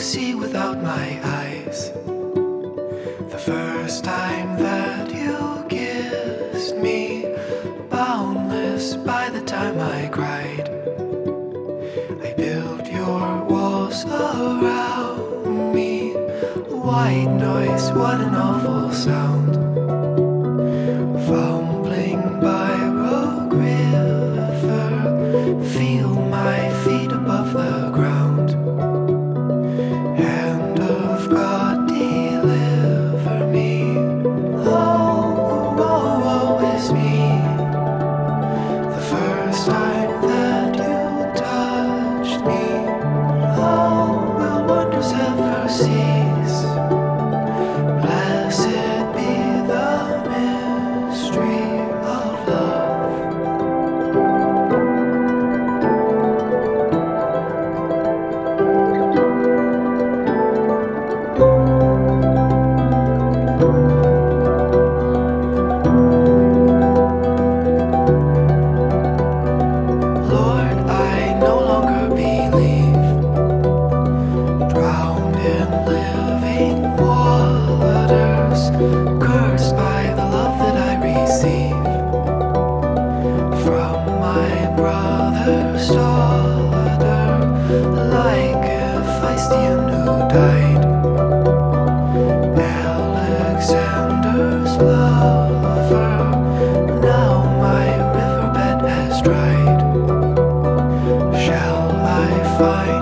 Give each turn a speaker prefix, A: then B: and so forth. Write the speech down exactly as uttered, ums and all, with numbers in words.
A: see without my eyes. The first time that you kissed me, boundless by the time I cried. I built your walls around me. White noise, what an awful sound. Fumbling by Rogue River, feel my feet above the ground. Hand of God, deliver me. Oh, woe, woe is me. The first time that you touched me, oh, will wonders ever cease? Blessed be the mystery of love. Lord, I no longer believe, drowned in living waters, cursed by the love that I receive from my brother's daughter, like Hephaestion who died. Alexander's lover, now my riverbed has dried. Shall I find